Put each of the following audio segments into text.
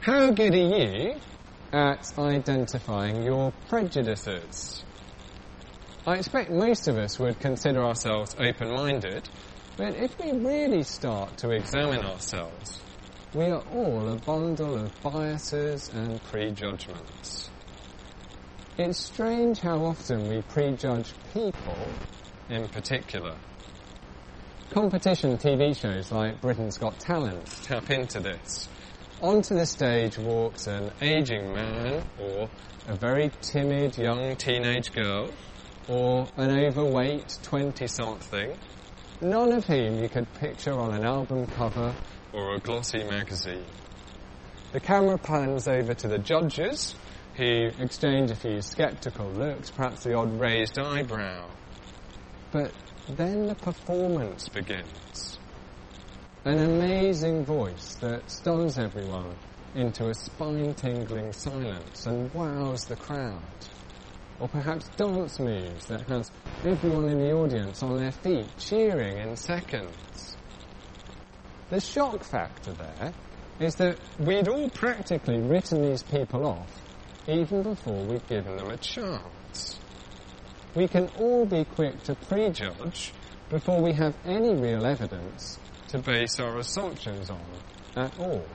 How good are you at identifying your prejudices? I expect most of us would consider ourselves open-minded, but if we really start to examine ourselves, we are all a bundle of biases and prejudgments. It's strange how often we prejudge people in particular. Competition TV shows like Britain's Got Talent tap into this. Onto the stage walks an ageing man, or a very timid young teenage girl, or an overweight 20-something, none of whom you could picture on an album cover or a glossy magazine. The camera pans over to the judges, who exchange a few sceptical looks, perhaps the odd raised eyebrow. But then the performance begins. An amazing voice that stuns everyone into a spine-tingling silence and wows the crowd. Or perhaps dance moves that has everyone in the audience on their feet cheering in seconds. The shock factor there is that we'd all practically written these people off even before we'd given them a chance. We can all be quick to prejudge before we have any real evidence to base our assumptions on at all.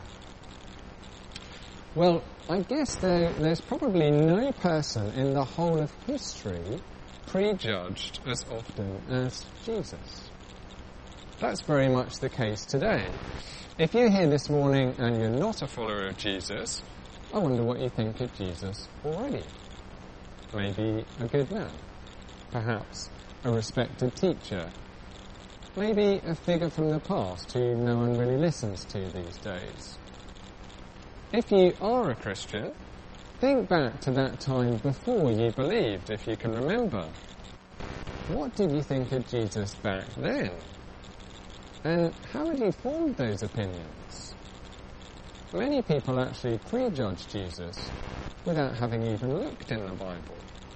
Well, I guess there's probably no person in the whole of history prejudged as often as Jesus. That's very much the case today. If you're here this morning and you're not a follower of Jesus, I wonder what you think of Jesus already. Maybe a good man. Perhaps a respected teacher. Maybe a figure from the past who no one really listens to these days. If you are a Christian, think back to that time before you believed, if you can remember. What did you think of Jesus back then? And how had you formed those opinions? Many people actually prejudge Jesus without having even looked in the Bible.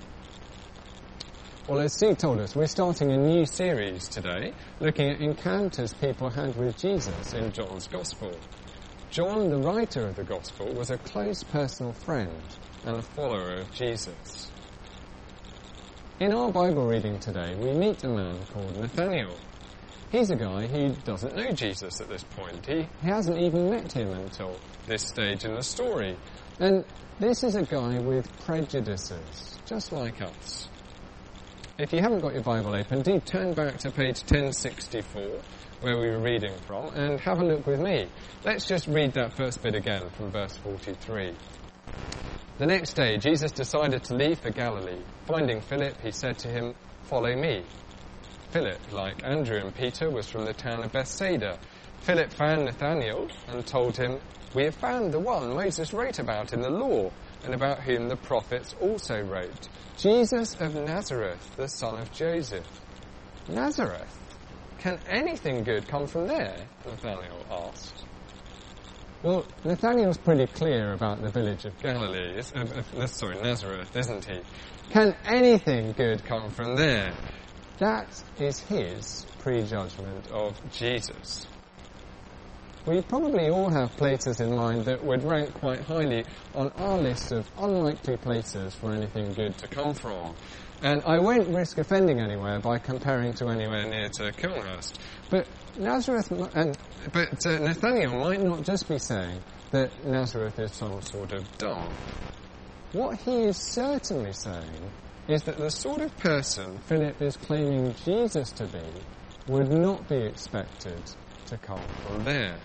Well, as Sue told us, we're starting a new series today, looking at encounters people had with Jesus in John's Gospel. John, the writer of the Gospel, was a close personal friend and a follower of Jesus. In our Bible reading today, we meet a man called Nathaniel. He's a guy who doesn't know Jesus at this point. He hasn't even met him until this stage in the story. And this is a guy with prejudices, just like us. If you haven't got your Bible open, do turn back to page 1064, where we were reading from, and have a look with me. Let's just read that first bit again from verse 43. The next day, Jesus decided to leave for Galilee. Finding Philip, he said to him, "Follow me." Philip, like Andrew and Peter, was from the town of Bethsaida. Philip found Nathanael and told him, "We have found the one Moses wrote about in the law, and about whom the prophets also wrote, Jesus of Nazareth, the son of Joseph." Nazareth? Can anything good come from there? Nathanael asked. Well, Nathanael's pretty clear about the village of Galilee, Nazareth, isn't he? Can anything good come from there? That is his prejudgment of Jesus. We probably all have places in mind that would rank quite highly on our list of unlikely places for anything good to come from. And I won't risk offending anywhere by comparing to anywhere near to Kilhurst. But Nathanael might not just be saying that Nazareth is some sort of dump. What he is certainly saying is that the sort of person Philip is claiming Jesus to be would not be expected to come from there.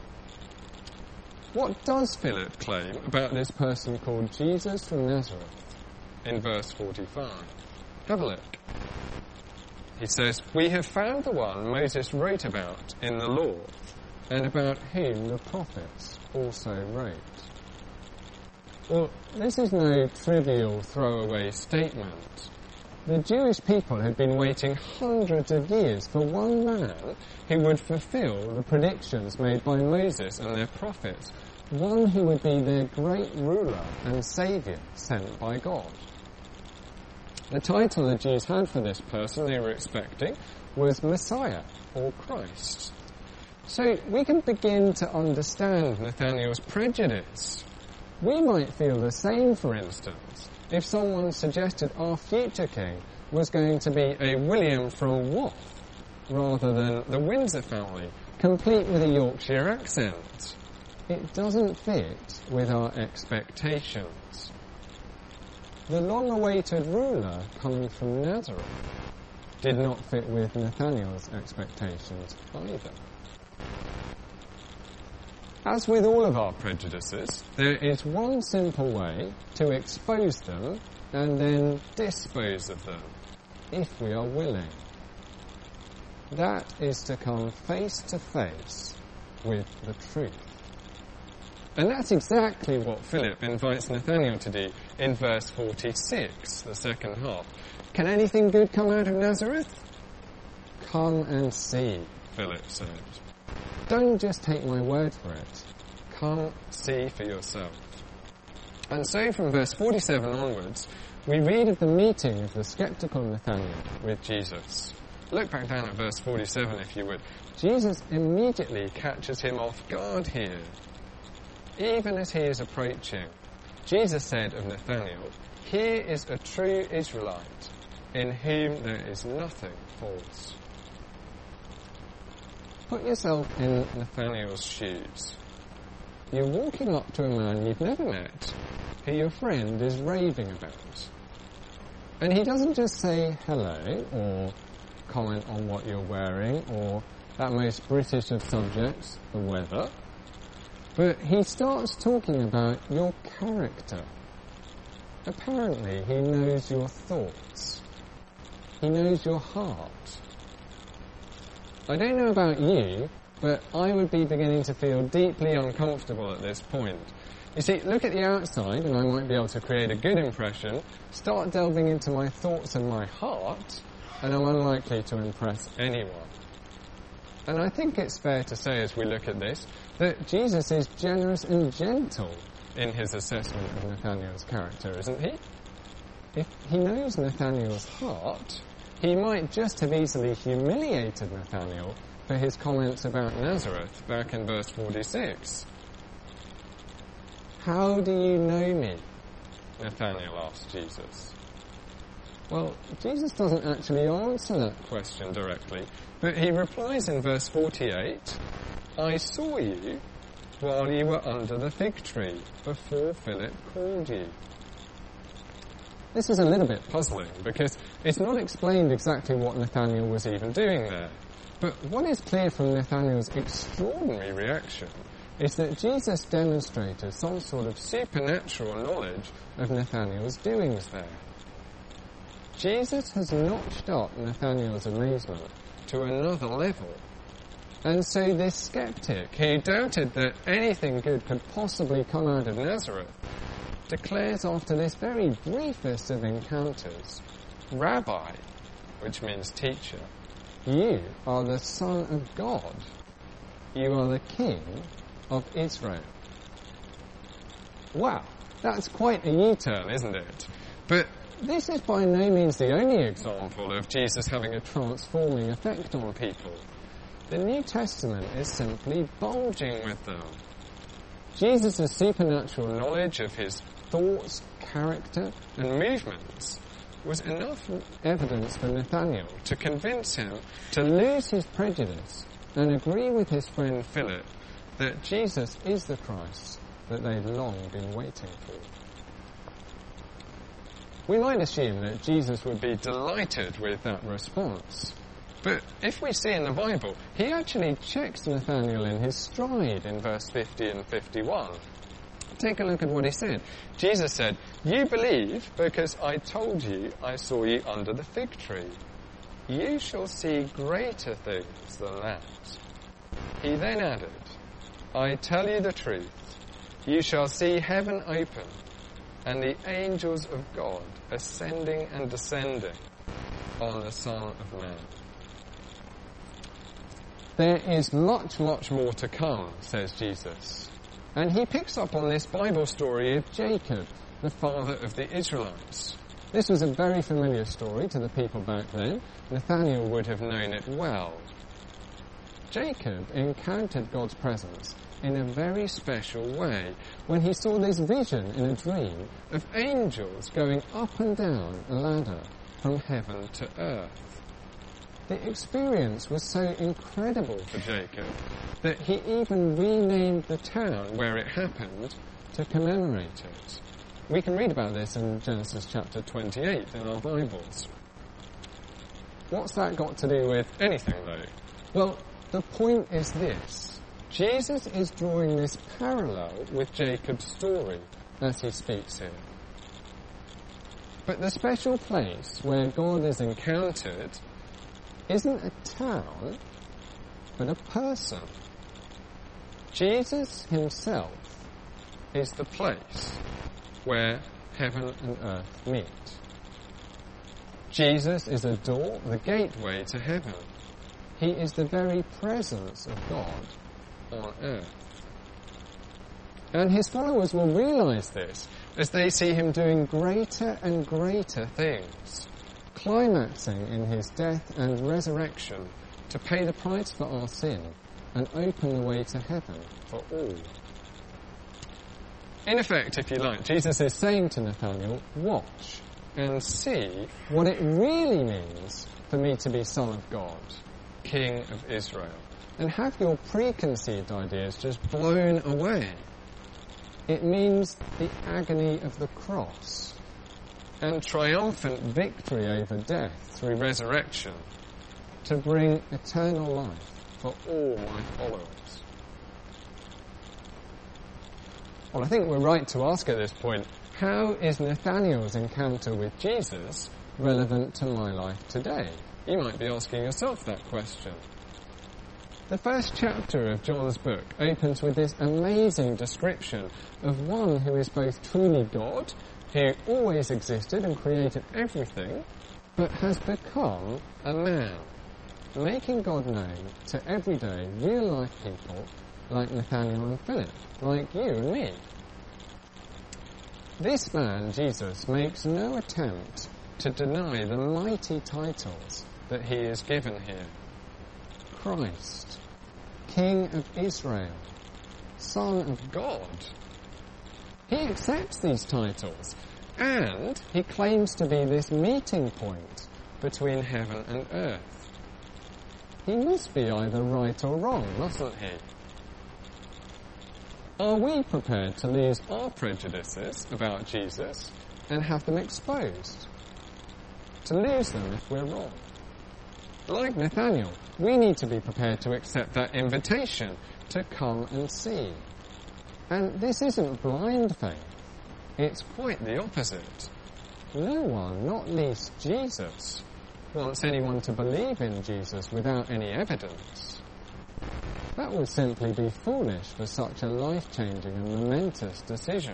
What does Philip claim about this person called Jesus from Nazareth in verse 45? Have a look. He says, "We have found the one Moses wrote about in the law, and about whom the prophets also wrote." Well, this is no trivial throwaway statement. The Jewish people had been waiting hundreds of years for one man who would fulfill the predictions made by Moses and their prophets, one who would be their great ruler and saviour sent by God. The title the Jews had for this person they were expecting was Messiah, or Christ. So we can begin to understand Nathanael's prejudice. We might feel the same, for instance, if someone suggested our future king was going to be a William from Wath rather than the Windsor family, complete with a Yorkshire accent. It doesn't fit with our expectations. The long-awaited ruler coming from Nazareth did not fit with Nathanael's expectations either. As with all of our prejudices, there is one simple way to expose them and then dispose of them, if we are willing. That is to come face to face with the truth. And that's exactly what Philip invites Nathanael to do in verse 46, the second half. Can anything good come out of Nazareth? Come and see, Philip said. Don't just take my word for it. Come see for yourself. And so from verse 47 onwards, we read of the meeting of the sceptical Nathanael with Jesus. Look back down at verse 47 if you would. Jesus immediately catches him off guard here. Even as he is approaching, Jesus said of Nathanael, "Here is a true Israelite, in whom there is nothing false." Put yourself in Nathanael's shoes. You're walking up to a man you've never met, who your friend is raving about. And he doesn't just say hello, or comment on what you're wearing, or that most British of subjects, the weather. But he starts talking about your character. Apparently, he knows your thoughts. He knows your heart. I don't know about you, but I would be beginning to feel deeply uncomfortable at this point. You see, look at the outside, and I might be able to create a good impression. Start delving into my thoughts and my heart, and I'm unlikely to impress anyone. And I think it's fair to say, as we look at this, that Jesus is generous and gentle in his assessment of Nathanael's character, isn't he? If he knows Nathanael's heart, he might just have easily humiliated Nathanael for his comments about Nazareth back in verse 46. "How do you know me?" Nathanael asked Jesus. Well, Jesus doesn't actually answer that question directly, but he replies in verse 48, "I saw you while you were under the fig tree before Philip called you." This is a little bit puzzling because it's not explained exactly what Nathanael was even doing there. But what is clear from Nathanael's extraordinary reaction is that Jesus demonstrated some sort of supernatural knowledge of Nathanael's doings there. Jesus has notched up Nathanael's amazement to another level. And so this skeptic, who doubted that anything good could possibly come out of Nazareth, declares after this very briefest of encounters, "Rabbi," which means teacher, "you are the Son of God. You are the King of Israel." Wow, that's quite a U-turn, isn't it? But this is by no means the only example of Jesus having a transforming effect on people. The New Testament is simply bulging with them. Jesus' supernatural knowledge of his thoughts, character, and movements was enough evidence for Nathanael to convince him to lose his prejudice and agree with his friend Philip that Jesus is the Christ that they'd long been waiting for. We might assume that Jesus would be delighted with that response. But if we see in the Bible, he actually checks Nathanael in his stride in verse 50 and 51. Take a look at what he said. Jesus said, "You believe because I told you I saw you under the fig tree. You shall see greater things than that." He then added, "I tell you the truth, you shall see heaven open and the angels of God ascending and descending on the Son of Man." There is much, much more to come, says Jesus. And he picks up on this Bible story of Jacob, the father of the Israelites. This was a very familiar story to the people back then. Nathanael would have known it well. Jacob encountered God's presence in a very special way when he saw this vision in a dream of angels going up and down a ladder from heaven to earth. The experience was so incredible for Jacob that he even renamed the town where it happened to commemorate it. We can read about this in Genesis chapter 28 in our Bibles. What's that got to do with anything, though? Well, the point is this. Jesus is drawing this parallel with Jacob's story as he speaks here. But the special place where God is encountered isn't a town, but a person. Jesus himself is the place where heaven and earth meet. Jesus is a door, the gateway to heaven. He is the very presence of God on earth. And his followers will realize this as they see him doing greater and greater things, climaxing in his death and resurrection to pay the price for our sin and open the way to heaven for all. In effect, if you like, Jesus is saying to Nathanael, watch and see what it really means for me to be Son of God, King of Israel, and have your preconceived ideas just blown away. It means the agony of the cross and triumphant victory over death through resurrection to bring eternal life for all my followers. Well, I think we're right to ask at this point, how is Nathanael's encounter with Jesus relevant to my life today? You might be asking yourself that question. The first chapter of John's book opens with this amazing description of one who is both truly God, who always existed and created everything, but has become a man, making God known to everyday, real-life people like Nathanael and Philip, like you and me. This man, Jesus, makes no attempt to deny the mighty titles that he is given here. Christ, King of Israel, Son of God. He accepts these titles, and he claims to be this meeting point between heaven and earth. He must be either right or wrong, mustn't he? Are we prepared to lose our prejudices about Jesus and have them exposed? To lose them if we're wrong? Like Nathanael, we need to be prepared to accept that invitation to come and see. And this isn't blind faith. It's quite the opposite. No one, not least Jesus, wants anyone to believe in Jesus without any evidence. That would simply be foolish for such a life-changing and momentous decision.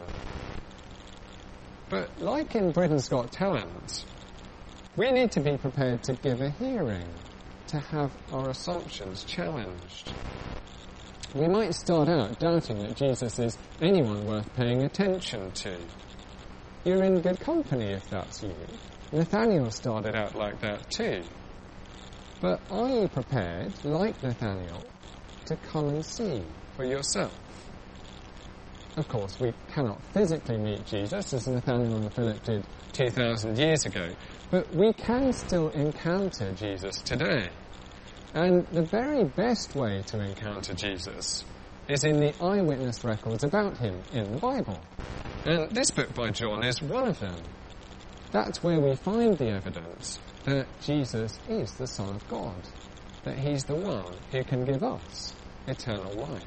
But like in Britain's Got Talent, we need to be prepared to give a hearing, to have our assumptions challenged. We might start out doubting that Jesus is anyone worth paying attention to. You're in good company if that's you. Nathanael started out like that too. But are you prepared, like Nathanael, to come and see for yourself? Of course, we cannot physically meet Jesus as Nathanael and Philip did 2,000 years ago, but we can still encounter Jesus today. And the very best way to encounter Jesus is in the eyewitness records about him in the Bible. And this book by John is one of them. That's where we find the evidence that Jesus is the Son of God, that he's the one who can give us eternal life.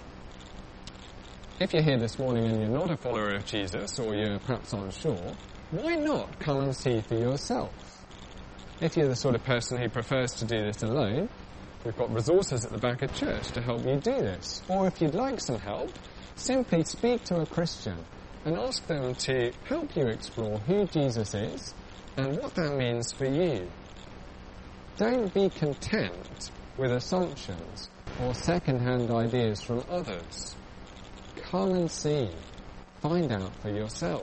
If you're here this morning and you're not a follower of Jesus, or you're perhaps unsure, why not come and see for yourself? If you're the sort of person who prefers to do this alone, we've got resources at the back of church to help you do this. Or if you'd like some help, simply speak to a Christian and ask them to help you explore who Jesus is and what that means for you. Don't be content with assumptions or second-hand ideas from others. Come and see. Find out for yourself.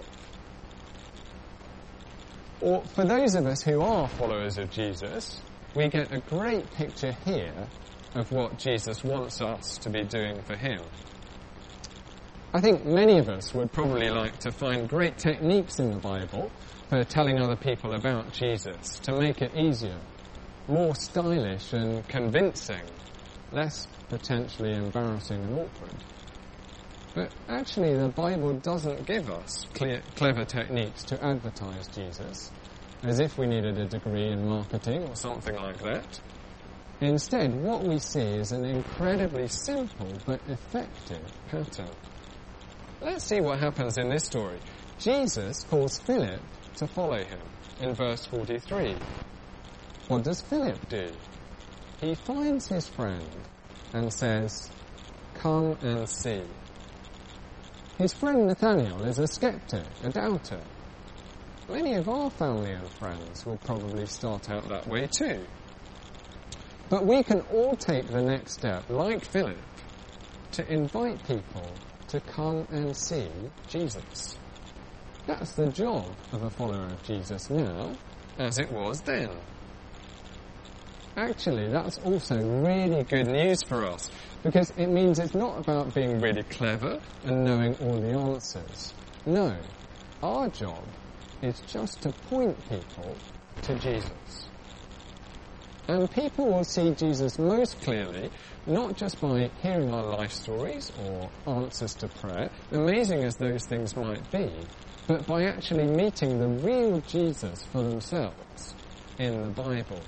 Or for those of us who are followers of Jesus, we get a great picture here of what Jesus wants us to be doing for him. I think many of us would probably like to find great techniques in the Bible for telling other people about Jesus, to make it easier, more stylish and convincing, less potentially embarrassing and awkward. But actually the Bible doesn't give us clever techniques to advertise Jesus, as if we needed a degree in marketing or something like that. Instead, what we see is an incredibly simple but effective pattern. Let's see what happens in this story. Jesus calls Philip to follow him in verse 43. What does Philip do? He finds his friend and says, "Come and see." His friend Nathanael is a skeptic, a doubter. Many of our family and friends will probably start out that way too. But we can all take the next step, like Philip, to invite people to come and see Jesus. That's the job of a follower of Jesus now, as it was then. Actually, that's also really good news for us, because it means it's not about being really clever and knowing all the answers. No, our job is just to point people to Jesus. And people will see Jesus most clearly, not just by hearing our life stories or answers to prayer, amazing as those things might be, but by actually meeting the real Jesus for themselves in the Bible.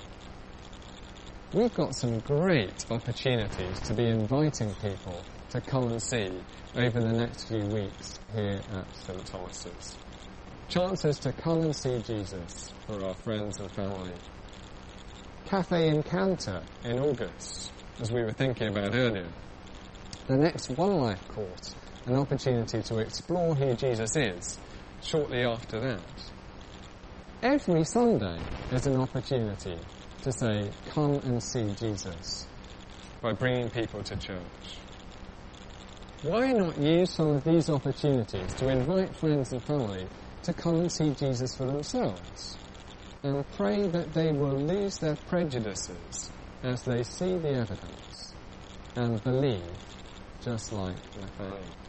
We've got some great opportunities to be inviting people to come and see over the next few weeks here at St. Thomas's. Chances to come and see Jesus for our friends and family. Cafe Encounter in August, as we were thinking about earlier. The next One Life course, an opportunity to explore who Jesus is shortly after that. Every Sunday is an opportunity to say, "Come and see Jesus," by bringing people to church. Why not use some of these opportunities to invite friends and family to come and see Jesus for themselves, and pray that they will lose their prejudices as they see the evidence and believe, just like Nathanael.